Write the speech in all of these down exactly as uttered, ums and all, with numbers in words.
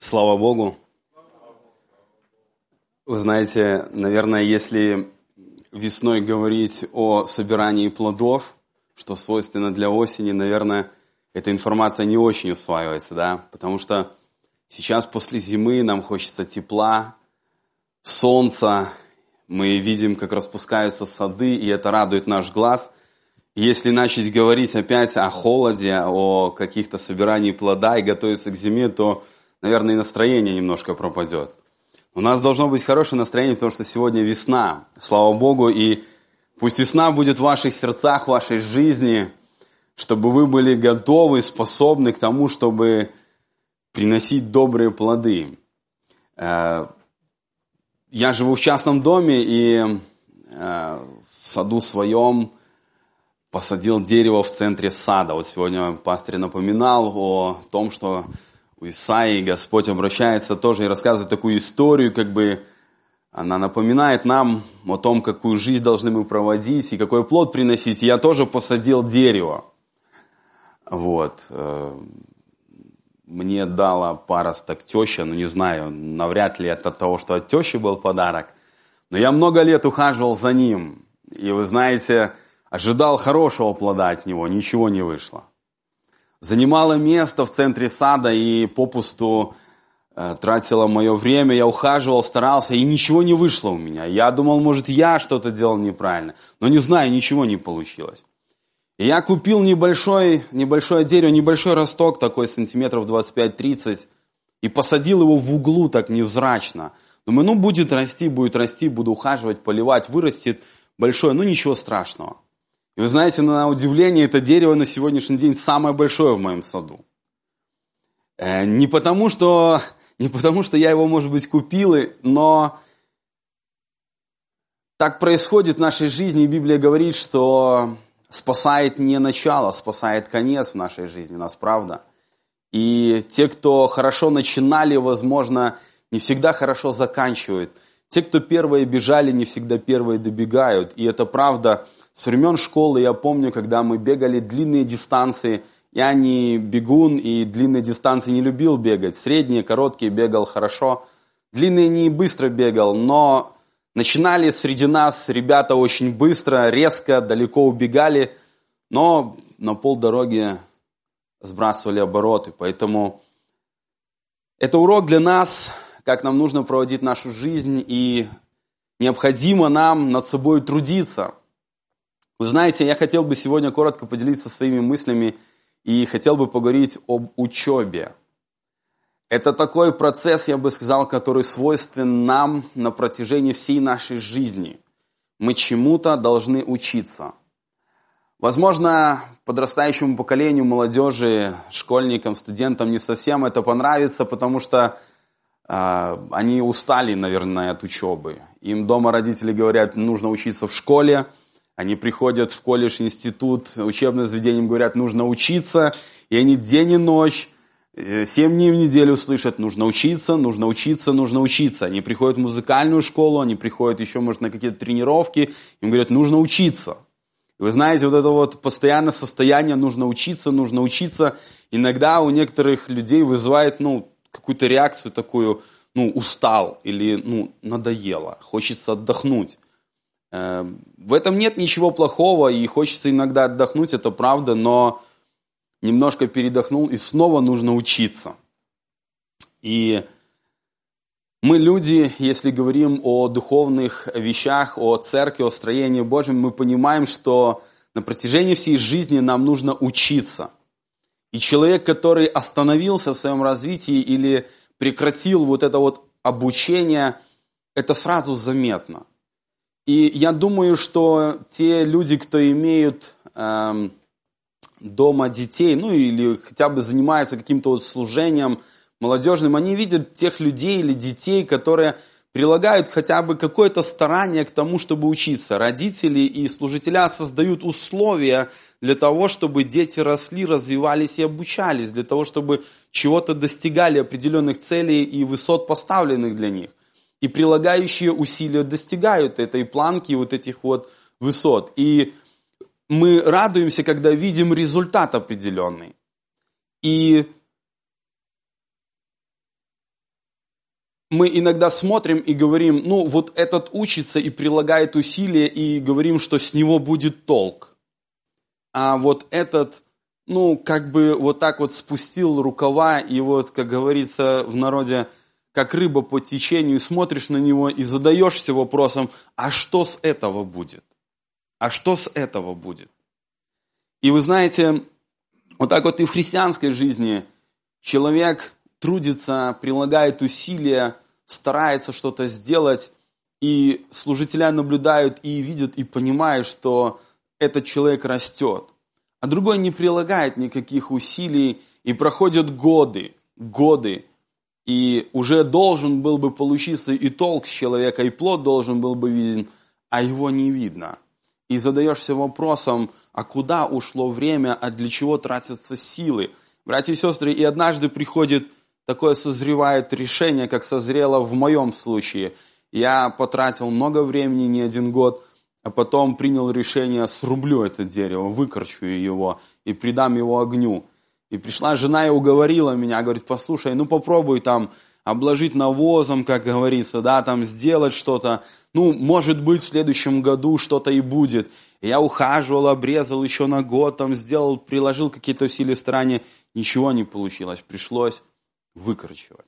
Слава Богу. Вы знаете, наверное, если весной говорить о собирании плодов, что свойственно для осени, наверное, эта информация не очень усваивается, да, потому что сейчас после зимы нам хочется тепла, солнца, мы видим, как распускаются сады, и это радует наш глаз. Если начать говорить опять о холоде, о каких-то собирании плода и готовиться к зиме, то, наверное, и настроение немножко пропадет. У нас должно быть хорошее настроение, потому что сегодня весна, слава Богу, и пусть весна будет в ваших сердцах, в вашей жизни, чтобы вы были готовы, способны к тому, чтобы приносить добрые плоды. Я живу в частном доме, и в саду своем посадил дерево в центре сада. Вот сегодня пастор напоминал о том, что у Исаии Господь обращается тоже и рассказывает такую историю, как бы она напоминает нам о том, какую жизнь должны мы проводить и какой плод приносить. Я тоже посадил дерево. Вот. Мне дала паросток теща, ну не знаю, навряд ли это от того, что от тещи был подарок. Но я много лет ухаживал за ним. И вы знаете, ожидал хорошего плода от него, ничего не вышло. Занимало место в центре сада и попусту э, тратило мое время. Я ухаживал, старался, и ничего не вышло у меня. Я думал, может, я что-то делал неправильно. Но не знаю, ничего не получилось. И я купил небольшой, небольшое дерево, небольшой росток, такой сантиметров двадцать пять тридцать, и посадил его в углу так невзрачно. Думаю, ну будет расти, будет расти, буду ухаживать, поливать, вырастет большое, ну ничего страшного. И вы знаете, на удивление, это дерево на сегодняшний день самое большое в моем саду. Не потому, что, не потому, что я его, может быть, купил, но так происходит в нашей жизни, и Библия говорит, что спасает не начало, спасает конец в нашей жизни, нас правда. И те, кто хорошо начинали, возможно, не всегда хорошо заканчивают. Те, кто первые бежали, не всегда первые добегают. И это правда. С времен школы я помню, когда мы бегали длинные дистанции. Я не бегун и длинные дистанции не любил бегать. Средние, короткие бегал хорошо. Длинные не быстро бегал, но начинали среди нас ребята очень быстро, резко, далеко убегали. Но на полдороги сбрасывали обороты. Поэтому это урок для нас, как нам нужно проводить нашу жизнь. И необходимо нам над собой трудиться. Вы знаете, я хотел бы сегодня коротко поделиться своими мыслями и хотел бы поговорить об учебе. Это такой процесс, я бы сказал, который свойствен нам на протяжении всей нашей жизни. Мы чему-то должны учиться. Возможно, подрастающему поколению, молодежи, школьникам, студентам не совсем это понравится, потому что э, они устали, наверное, от учебы. Им дома родители говорят, нужно учиться в школе. Они приходят в колледж, институт, учебное заведение, им говорят, нужно учиться. И они день и ночь, семь дней в неделю слышат, нужно учиться, нужно учиться, нужно учиться. Они приходят в музыкальную школу, они приходят еще, может, на какие-то тренировки, им говорят, нужно учиться. И вы знаете, вот это вот постоянное состояние, нужно учиться, нужно учиться, иногда у некоторых людей вызывает, ну, какую-то реакцию такую, ну, устал или, ну, надоело, хочется отдохнуть. В этом нет ничего плохого, и хочется иногда отдохнуть, это правда, но немножко передохнул, и снова нужно учиться. И мы люди, если говорим о духовных вещах, о церкви, о строении Божьем, мы понимаем, что на протяжении всей жизни нам нужно учиться. И человек, который остановился в своем развитии или прекратил вот это вот обучение, это сразу заметно. И я думаю, что те люди, кто имеют э, дома детей, ну или хотя бы занимаются каким-то вот служением молодежным, они видят тех людей или детей, которые прилагают хотя бы какое-то старание к тому, чтобы учиться. Родители и служителя создают условия для того, чтобы дети росли, развивались и обучались, для того, чтобы чего-то достигали, определенных целей и высот, поставленных для них. И прилагающие усилия достигают этой планки, вот этих вот высот. И мы радуемся, когда видим результат определенный. И мы иногда смотрим и говорим, ну вот этот учится и прилагает усилия, и говорим, что с него будет толк. А вот этот, ну как бы вот так вот спустил рукава, и вот, как говорится в народе, как рыба по течению, и смотришь на него и задаешься вопросом, а что с этого будет? А что с этого будет? И вы знаете, вот так вот и в христианской жизни человек трудится, прилагает усилия, старается что-то сделать, и служителя наблюдают и видят, и понимают, что этот человек растет. А другой не прилагает никаких усилий, и проходят годы, годы, и уже должен был бы получиться и толк с человека, и плод должен был бы виден, а его не видно. И задаешься вопросом, а куда ушло время, а для чего тратятся силы? Братья и сестры, и однажды приходит такое созревает решение, как созрело в моем случае. Я потратил много времени, не один год, а потом принял решение, срублю это дерево, выкорчу его и придам его огню. И пришла жена и уговорила меня, говорит, послушай, ну попробуй там обложить навозом, как говорится, да, там сделать что-то. Ну, может быть, в следующем году что-то и будет. И я ухаживал, обрезал еще на год, там сделал, приложил какие-то усилия в стороне. Ничего не получилось, пришлось выкорчевать.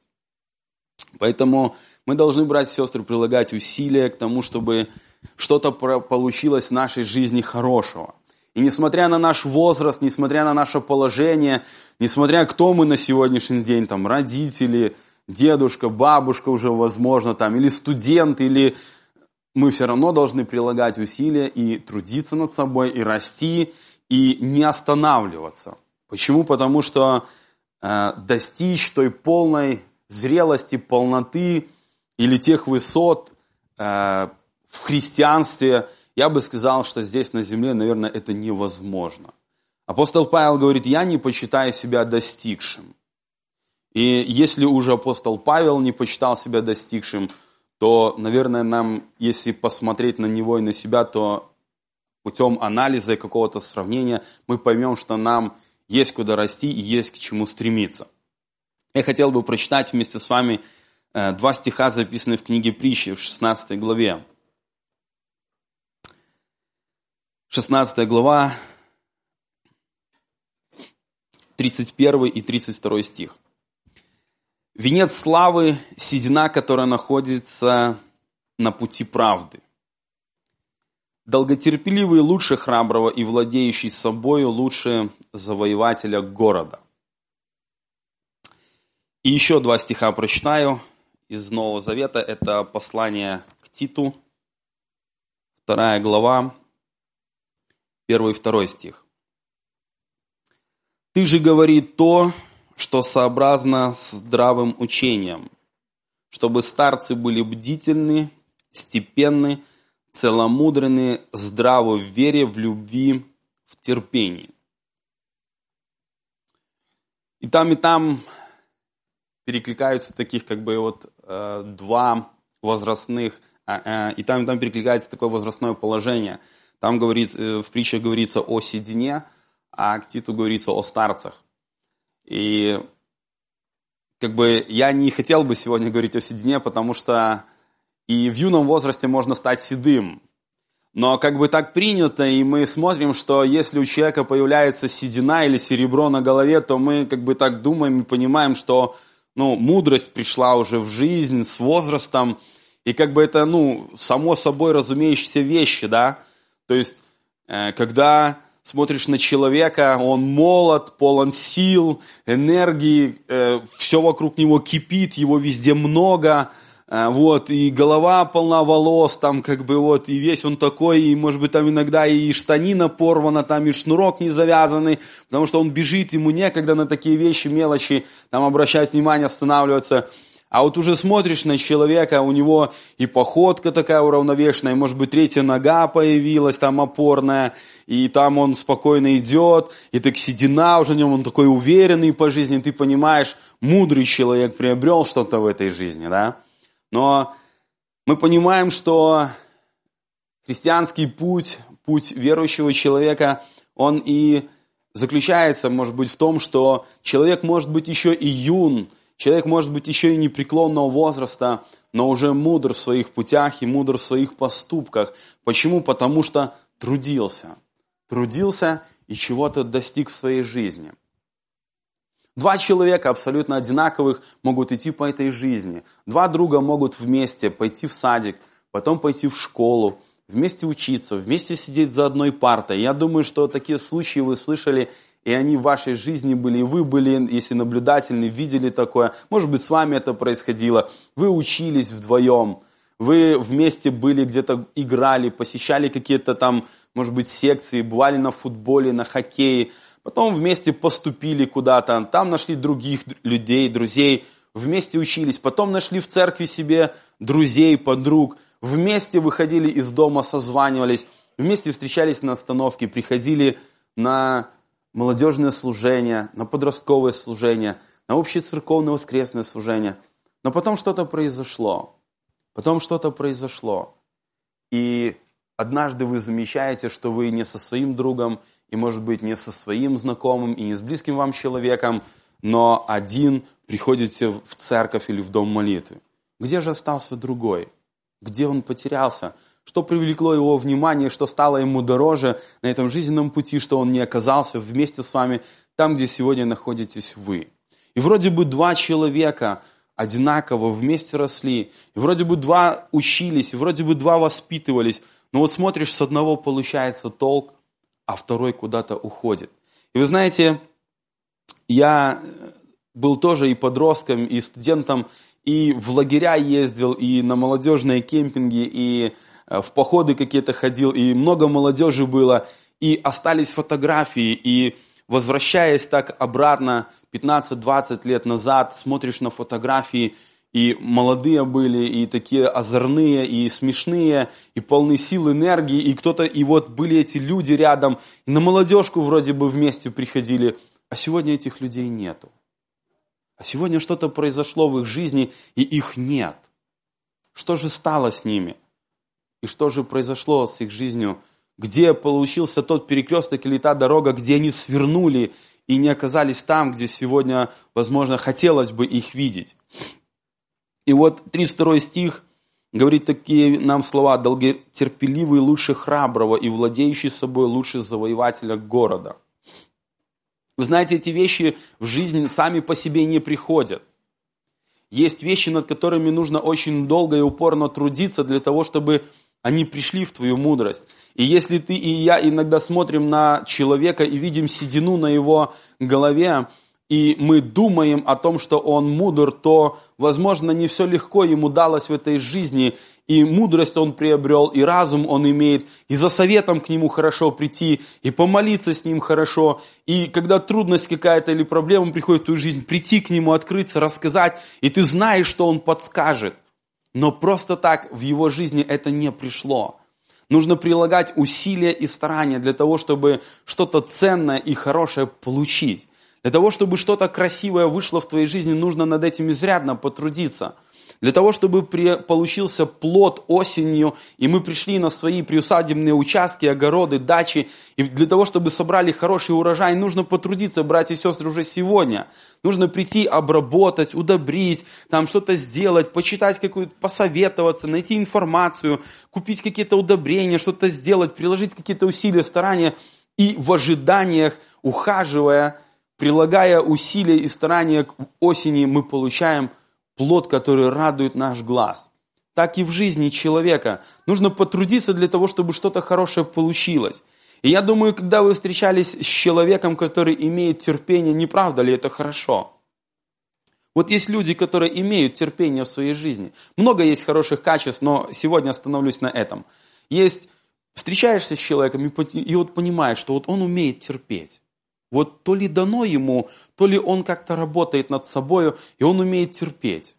Поэтому мы должны, братья и сестры, прилагать усилия к тому, чтобы что-то получилось в нашей жизни хорошего. И несмотря на наш возраст, несмотря на наше положение, несмотря кто мы на сегодняшний день, там, родители, дедушка, бабушка уже, возможно, там, или студент, или мы все равно должны прилагать усилия и трудиться над собой, и расти, и не останавливаться. Почему? Потому что э, достичь той полной зрелости, полноты или тех высот э, в христианстве, я бы сказал, что здесь на земле, наверное, это невозможно. Апостол Павел говорит, я не почитаю себя достигшим. И если уже апостол Павел не почитал себя достигшим, то, наверное, нам, если посмотреть на него и на себя, то путем анализа и какого-то сравнения мы поймем, что нам есть куда расти и есть к чему стремиться. Я хотел бы прочитать вместе с вами два стиха, записанные в книге Притчи в шестнадцатой главе. шестнадцатая глава, тридцать первый и тридцать второй стих. «Венец славы – седина, которая находится на пути правды. Долготерпеливый лучше храброго и владеющий собою лучше завоевателя города». И еще два стиха прочитаю из Нового Завета. Это послание к Титу, вторая глава, первый и второй стих. «Ты же говори то, что сообразно с здравым учением, чтобы старцы были бдительны, степенны, целомудренны, здравы в вере, в любви, в терпении». И там, и там перекликаются таких как бы вот э, два возрастных, э, э, и там, и там перекликается такое возрастное положение. Там говорится, э, в притчах говорится о седине, а к Титу говорится о старцах. И как бы я не хотел бы сегодня говорить о седине, потому что и в юном возрасте можно стать седым. Но как бы так принято, и мы смотрим, что если у человека появляется седина или серебро на голове, то мы как бы так думаем и понимаем, что ну, мудрость пришла уже в жизнь с возрастом, и как бы это, ну, само собой разумеющиеся вещи, да. То есть, э, когда смотришь на человека, он молод, полон сил, энергии, э, все вокруг него кипит, его везде много, э, вот, и голова полна волос, там как бы вот, и весь он такой, и может быть там иногда и штанина порвана, там и шнурок не завязанный, потому что он бежит, ему некогда на такие вещи, мелочи, там обращать внимание, останавливаться. А вот уже смотришь на человека, у него и походка такая уравновешенная, и, может быть, третья нога появилась, там опорная, и там он спокойно идет, и так седина уже в нем, он такой уверенный по жизни, ты понимаешь, мудрый человек приобрел что-то в этой жизни, да? Но мы понимаем, что христианский путь, путь верующего человека, он и заключается, может быть, в том, что человек может быть еще и юн, Человек может быть еще и непреклонного возраста, но уже мудр в своих путях и мудр в своих поступках. Почему? Потому что трудился. Трудился и чего-то достиг в своей жизни. Два человека абсолютно одинаковых могут идти по этой жизни. Два друга могут вместе пойти в садик, потом пойти в школу, вместе учиться, вместе сидеть за одной партой. Я думаю, что такие случаи вы слышали, и они в вашей жизни были, и вы были, если наблюдательны, видели такое. Может быть, с вами это происходило. Вы учились вдвоем, вы вместе были, где-то играли, посещали какие-то там, может быть, секции, бывали на футболе, на хоккее. Потом вместе поступили куда-то, там нашли других людей, друзей, вместе учились. Потом нашли в церкви себе друзей, подруг. Вместе выходили из дома, созванивались. Вместе встречались на остановке, приходили на молодежное служение, на подростковое служение, на общецерковное воскресное служение. Но потом что-то произошло. Потом что-то произошло. И однажды вы замечаете, что вы не со своим другом, и, может быть, не со своим знакомым, и не с близким вам человеком, но один приходите в церковь или в дом молитвы. Где же остался другой? Где он потерялся? Что привлекло его внимание, что стало ему дороже на этом жизненном пути, что он не оказался вместе с вами там, где сегодня находитесь вы. И вроде бы два человека одинаково вместе росли, и вроде бы два учились, и вроде бы два воспитывались, но вот смотришь, с одного получается толк, а второй куда-то уходит. И вы знаете, я был тоже и подростком, и студентом, и в лагеря ездил, и на молодежные кемпинги, и в походы какие-то ходил, и много молодежи было, и остались фотографии, и возвращаясь так обратно пятнадцать-двадцать лет назад, смотришь на фотографии, и молодые были, и такие озорные, и смешные, и полны сил, энергии, и кто-то, и вот были эти люди рядом, и на молодежку вроде бы вместе приходили, а сегодня этих людей нету. А сегодня что-то произошло в их жизни, и их нет. Что же стало с ними? И что же произошло с их жизнью? Где получился тот перекресток или та дорога, где они свернули и не оказались там, где сегодня, возможно, хотелось бы их видеть? И вот тридцать второй стих говорит такие нам слова: «Долготерпеливый лучше храброго, и владеющий собой лучше завоевателя города». Вы знаете, эти вещи в жизни сами по себе не приходят. Есть вещи, над которыми нужно очень долго и упорно трудиться для того, чтобы они пришли в твою мудрость. И если ты и я иногда смотрим на человека и видим седину на его голове, и мы думаем о том, что он мудр, то, возможно, не все легко ему далось в этой жизни, и мудрость он приобрел, и разум он имеет, и за советом к нему хорошо прийти, и помолиться с ним хорошо, и когда трудность какая-то или проблема приходит в твою жизнь, прийти к нему, открыться, рассказать, и ты знаешь, что он подскажет. Но просто так в его жизни это не пришло. Нужно прилагать усилия и старания для того, чтобы что-то ценное и хорошее получить. Для того, чтобы что-то красивое вышло в твоей жизни, нужно над этим изрядно потрудиться. Для того, чтобы при, получился плод осенью, и мы пришли на свои приусадебные участки, огороды, дачи, и для того, чтобы собрали хороший урожай, нужно потрудиться, братья и сестры, уже сегодня. Нужно прийти, обработать, удобрить, там что-то сделать, почитать какую-то, посоветоваться, найти информацию, купить какие-то удобрения, что-то сделать, приложить какие-то усилия, старания, и в ожиданиях, ухаживая, прилагая усилия и старания к осени, мы получаем плод, который радует наш глаз. Так и в жизни человека. Нужно потрудиться для того, чтобы что-то хорошее получилось. И я думаю, когда вы встречались с человеком, который имеет терпение, не правда ли это хорошо? Вот есть люди, которые имеют терпение в своей жизни. Много есть хороших качеств, но сегодня остановлюсь на этом. Есть, встречаешься с человеком и, и вот понимаешь, что вот он умеет терпеть. Вот то ли дано ему, то ли он как-то работает над собой, и он умеет терпеть.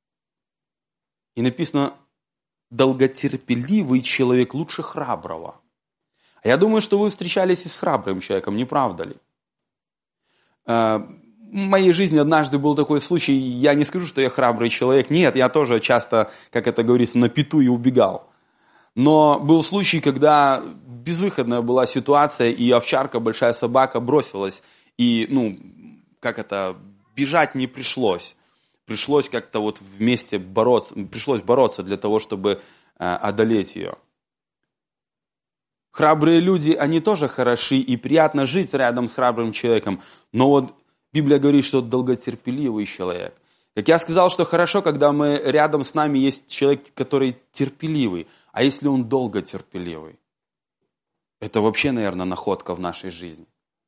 И написано: долготерпеливый человек лучше храброго. А я думаю, что вы встречались и с храбрым человеком, не правда ли? В моей жизни однажды был такой случай, я не скажу, что я храбрый человек. Нет, я тоже часто, как это говорится, на пету и убегал. Но был случай, когда безвыходная была ситуация, и овчарка, большая собака, бросилась. И, ну, как это, бежать не пришлось. пришлось как-то вот вместе бороться, пришлось бороться для того, чтобы одолеть ее. Храбрые люди, они тоже хороши, и приятно жить рядом с храбрым человеком, но вот Библия говорит, что долготерпеливый человек. Как я сказал, что хорошо, когда мы рядом с нами есть человек, который терпеливый, а если он долготерпеливый? Это вообще, наверное, находка в нашей жизни.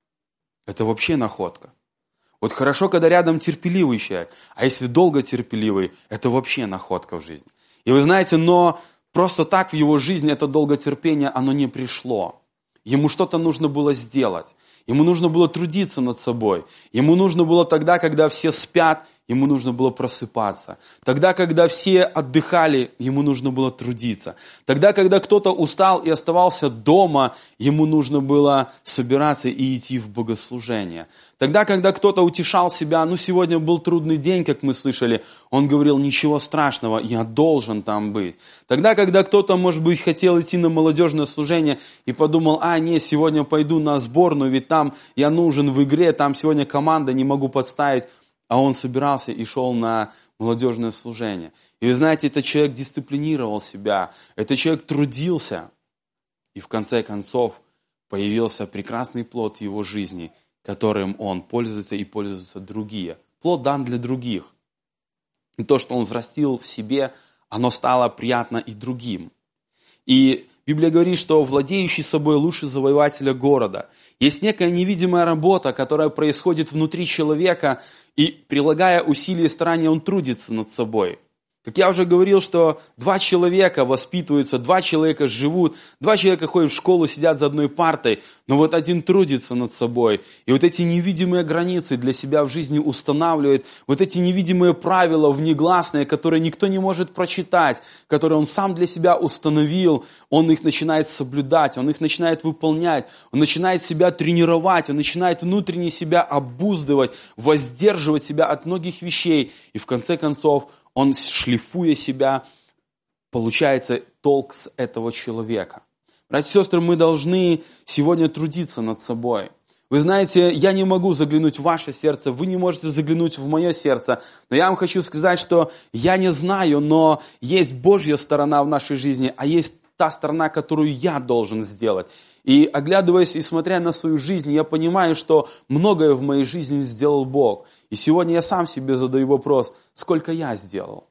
Это вообще находка. Вот хорошо, когда рядом терпеливый человек, а если долготерпеливый, это вообще находка в жизни. И вы знаете, но просто так в его жизни это долготерпение, оно не пришло. Ему что-то нужно было сделать. Ему нужно было трудиться над собой. Ему нужно было тогда, когда все спят, ему нужно было просыпаться. Тогда, когда все отдыхали, ему нужно было трудиться. Тогда, когда кто-то устал и оставался дома, ему нужно было собираться и идти в богослужение. Тогда, когда кто-то утешал себя, ну, сегодня был трудный день, как мы слышали, он говорил, ничего страшного, я должен там быть. Тогда, когда кто-то, может быть, хотел идти на молодежное служение и подумал, а, не, сегодня пойду на сборную, ведь там я нужен в игре, там сегодня команда, не могу подставить. А он собирался и шел на молодежное служение. И вы знаете, этот человек дисциплинировал себя, этот человек трудился. И в конце концов появился прекрасный плод в его жизни, которым он пользуется и пользуются другие. Плод дан для других. И то, что он взрастил в себе, оно стало приятно и другим. И Библия говорит, что владеющий собой лучше завоевателя города. Есть некая невидимая работа, которая происходит внутри человека, и прилагая усилия и старания, он трудится над собой. Как я уже говорил, что два человека воспитываются, два человека живут, два человека ходят в школу, сидят за одной партой, но вот один трудится над собой. И вот эти невидимые границы для себя в жизни устанавливает, вот эти невидимые правила внегласные, которые никто не может прочитать, которые он сам для себя установил, он их начинает соблюдать, он их начинает выполнять, он начинает себя тренировать, он начинает внутренне себя обуздывать, воздерживать себя от многих вещей. И в конце концов, он, шлифуя себя, получается толк с этого человека. Братья и сестры, мы должны сегодня трудиться над собой. Вы знаете, я не могу заглянуть в ваше сердце, вы не можете заглянуть в мое сердце, но я вам хочу сказать, что я не знаю, но есть Божья сторона в нашей жизни, а есть та сторона, которую я должен сделать. И оглядываясь и смотря на свою жизнь, я понимаю, что многое в моей жизни сделал Бог. И сегодня я сам себе задаю вопрос, сколько я сделал?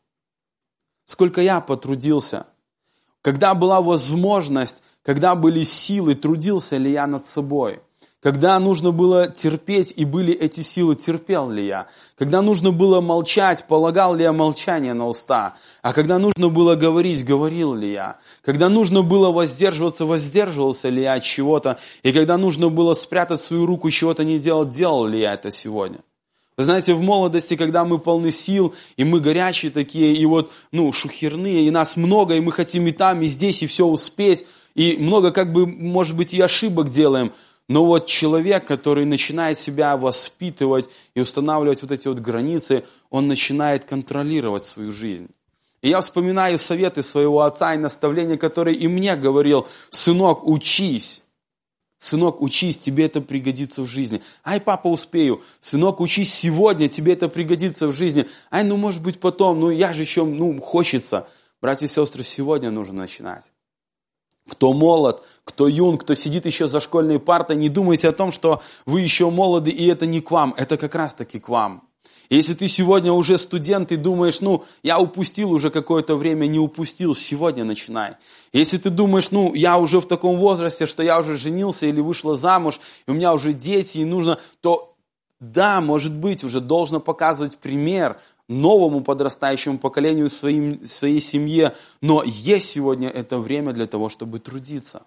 Сколько я потрудился? Когда была возможность, когда были силы, трудился ли я над собой? Когда нужно было терпеть и были эти силы, терпел ли я? Когда нужно было молчать, полагал ли я молчание на уста? А когда нужно было говорить, говорил ли я? Когда нужно было воздерживаться, воздерживался ли я от чего-то? И когда нужно было спрятать свою руку и чего-то не делать, делал ли я это сегодня? Вы знаете, в молодости, когда мы полны сил, и мы горячие такие, и вот, ну, шухерные, и нас много, и мы хотим и там, и здесь, и все успеть, и много, как бы, может быть, и ошибок делаем, но вот человек, который начинает себя воспитывать и устанавливать вот эти вот границы, он начинает контролировать свою жизнь. И я вспоминаю советы своего отца и наставления, которые и мне говорил: сынок, учись. Сынок, учись, тебе это пригодится в жизни. Ай, папа, успею. Сынок, учись сегодня, тебе это пригодится в жизни. Ай, ну, может быть, потом, ну, я же еще, ну, хочется. Братья и сестры, сегодня нужно начинать. Кто молод, кто юн, кто сидит еще за школьной партой, не думайте о том, что вы еще молоды, и это не к вам, это как раз-таки к вам. Если ты сегодня уже студент и думаешь, ну, я упустил уже какое-то время, не упустил, сегодня начинай. Если ты думаешь, ну, я уже в таком возрасте, что я уже женился или вышла замуж, и у меня уже дети, и нужно, то да, может быть, уже должно показывать пример новому подрастающему поколению, своим, своей семье, но есть сегодня это время для того, чтобы трудиться.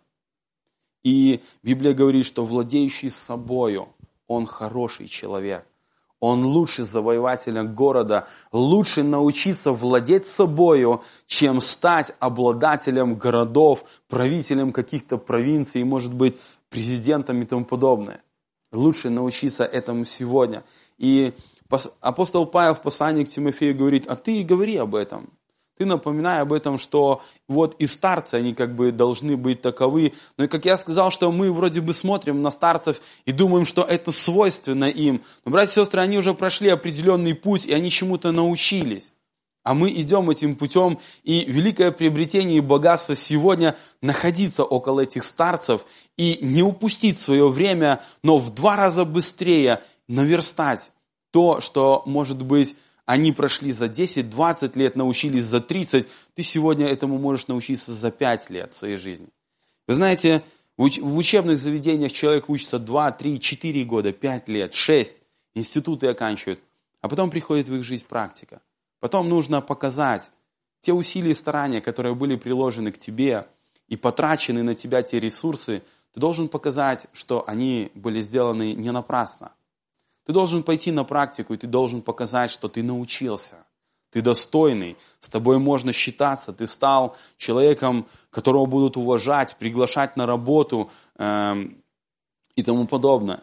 И Библия говорит, что владеющий собою, он хороший человек. Он лучше завоевателя города, лучше научиться владеть собою, чем стать обладателем городов, правителем каких-то провинций, может быть, президентом и тому подобное. Лучше научиться этому сегодня. И апостол Павел в послании к Тимофею говорит: а ты говори об этом. Ты Ты напоминай об этом, что вот и старцы, они как бы должны быть таковы. Но и как я сказал, что мы вроде бы смотрим на старцев и думаем, что это свойственно им. Но, братья и сестры, они уже прошли определенный путь, и они чему-то научились. А мы идем этим путем, и великое приобретение и богатство сегодня находиться около этих старцев и не упустить свое время, но в два раза быстрее наверстать то, что, может быть, они прошли за десять-двадцать лет, научились за тридцать, ты сегодня этому можешь научиться за пять лет своей жизни. Вы знаете, в учебных заведениях человек учится два, три, четыре года, пять лет, шесть, институты оканчивают, а потом приходит в их жизнь практика. Потом нужно показать те усилия и старания, которые были приложены к тебе и потрачены на тебя те ресурсы, ты должен показать, что они были сделаны не напрасно. Ты должен пойти на практику, и ты должен показать, что ты научился. Ты достойный, с тобой можно считаться, ты стал человеком, которого будут уважать, приглашать на работу э, и тому подобное.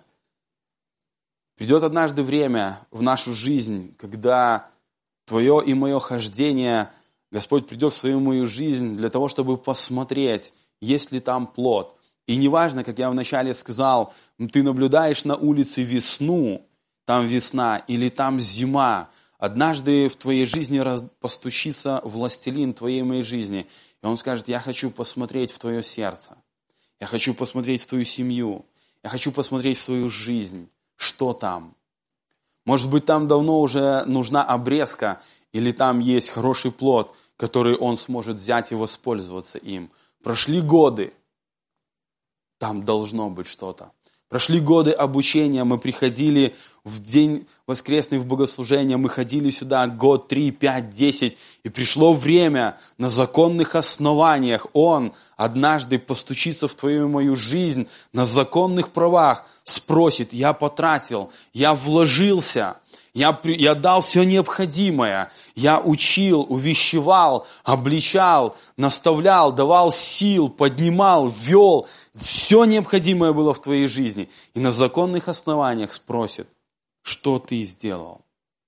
Придет однажды время в нашу жизнь, когда твое и мое хождение, Господь придет в свою мою жизнь для того, чтобы посмотреть, есть ли там плод. И неважно, как я вначале сказал, ты наблюдаешь на улице весну, там весна, или там зима. Однажды в твоей жизни постучится властелин твоей и моей жизни, и он скажет: я хочу посмотреть в твое сердце, я хочу посмотреть в твою семью, я хочу посмотреть в твою жизнь, что там. Может быть, там давно уже нужна обрезка, или там есть хороший плод, который он сможет взять и воспользоваться им. Прошли годы, там должно быть что-то. Прошли годы обучения, мы приходили в день воскресный в богослужение, мы ходили сюда год, три, пять, десять, и пришло время на законных основаниях. Он однажды постучится в твою и мою жизнь на законных правах, спросит: я потратил, я вложился, я, я дал все необходимое, я учил, увещевал, обличал, наставлял, давал сил, поднимал, вел. Все необходимое было в твоей жизни. И на законных основаниях спросит: что ты сделал?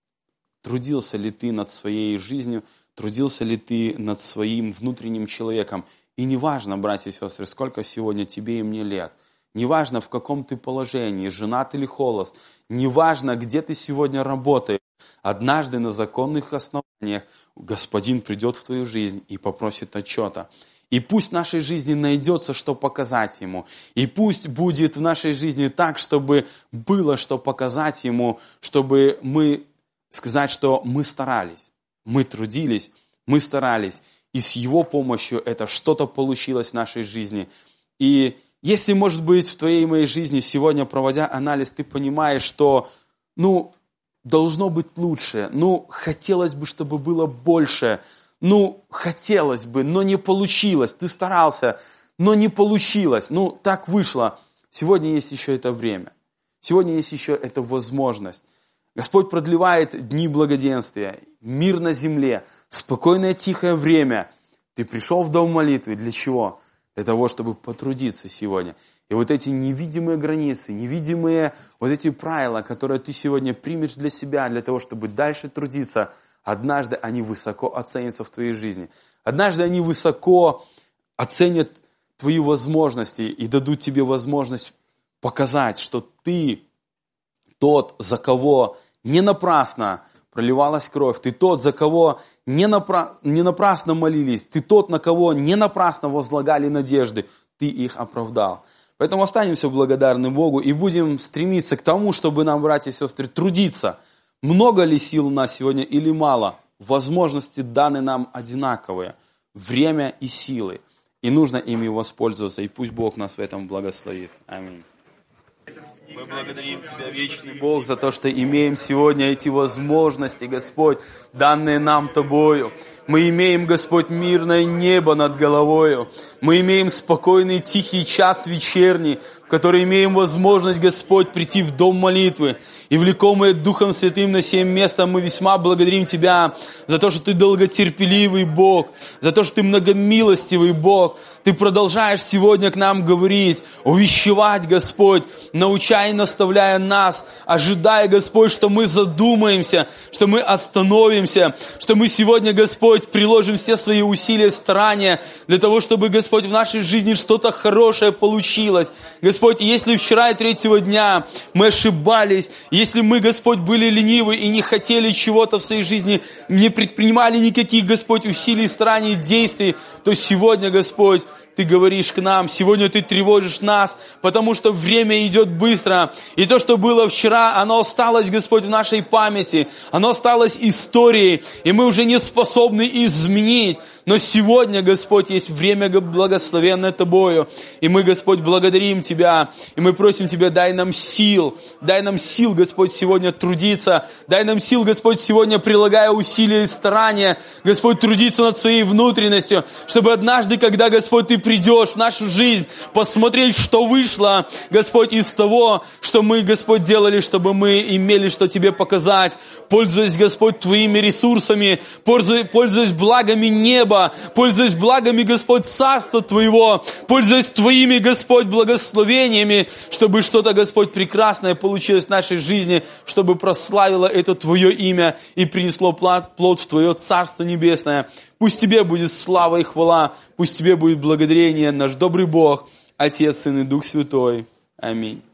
Трудился ли ты над своей жизнью? Трудился ли ты над своим внутренним человеком? И неважно, братья и сестры, сколько сегодня тебе и мне лет. Неважно, в каком ты положении, женат или холост. Неважно, где ты сегодня работаешь. Однажды на законных основаниях Господин придет в твою жизнь и попросит отчета. И пусть в нашей жизни найдется, что показать Ему. И пусть будет в нашей жизни так, чтобы было, что показать Ему, чтобы мы сказать, что мы старались, мы трудились, мы старались. И с Его помощью это что-то получилось в нашей жизни. И если, может быть, в твоей и моей жизни сегодня, проводя анализ, ты понимаешь, что, ну, должно быть лучше, ну, хотелось бы, чтобы было больше, ну, хотелось бы, но не получилось. Ты старался, но не получилось. Ну, так вышло. Сегодня есть еще это время. Сегодня есть еще эта возможность. Господь продлевает дни благоденствия, мир на земле, спокойное тихое время. Ты пришел в дом молитвы. Для чего? Для того, чтобы потрудиться сегодня. И вот эти невидимые границы, невидимые вот эти правила, которые ты сегодня примешь для себя, для того, чтобы дальше трудиться, однажды они высоко оценятся в твоей жизни. Однажды они высоко оценят твои возможности и дадут тебе возможность показать, что ты тот, за кого не напрасно проливалась кровь, ты тот, за кого не, напра... не напрасно молились, ты тот, на кого не напрасно возлагали надежды, ты их оправдал. Поэтому останемся благодарны Богу и будем стремиться к тому, чтобы нам, братья и сестры, трудиться. Много ли сил у нас сегодня или мало? Возможности даны нам одинаковые. Время и силы. И нужно ими воспользоваться. И пусть Бог нас в этом благословит. Аминь. Мы благодарим Тебя, вечный Бог, за то, что имеем сегодня эти возможности, Господь, данные нам Тобою. Мы имеем, Господь, мирное небо над головою. Мы имеем спокойный, тихий час вечерний, в который имеем возможность, Господь, прийти в дом молитвы. И влекомые Духом Святым на сем местом мы весьма благодарим Тебя за то, что Ты долготерпеливый Бог, за то, что Ты многомилостивый Бог. Ты продолжаешь сегодня к нам говорить, увещевать, Господь, научая и наставляя нас, ожидая, Господь, что мы задумаемся, что мы остановимся, что мы сегодня, Господь, приложим все свои усилия, старания для того, чтобы, Господь, в нашей жизни что-то хорошее получилось. Господь, если вчера и третьего дня мы ошибались, если мы, Господь, были ленивы и не хотели чего-то в своей жизни, не предпринимали никаких, Господь, усилий, стараний, действий, то сегодня, Господь, Ты говоришь к нам, сегодня Ты тревожишь нас, потому что время идет быстро. И то, что было вчера, оно осталось, Господь, в нашей памяти. Оно осталось историей, и мы уже не способны изменить. Но сегодня, Господь, есть время благословенное Тобою. И мы, Господь, благодарим Тебя. И мы просим Тебя, дай нам сил. Дай нам сил, Господь, сегодня трудиться. Дай нам сил, Господь, сегодня, прилагая усилия и старания, Господь, трудиться над своей внутренностью, чтобы однажды, когда, Господь, Ты придешь в нашу жизнь, посмотреть, что вышло, Господь, из того, что мы, Господь, делали, чтобы мы имели, что Тебе показать. Пользуясь, Господь, Твоими ресурсами, пользуясь благами неба, пользуясь благами, Господь, Царства Твоего, пользуясь Твоими, Господь, благословениями, чтобы что-то, Господь, прекрасное получилось в нашей жизни, чтобы прославило это Твое имя и принесло плод в Твое Царство Небесное. Пусть Тебе будет слава и хвала, пусть Тебе будет благодарение, наш добрый Бог, Отец, Сын и Дух Святой. Аминь.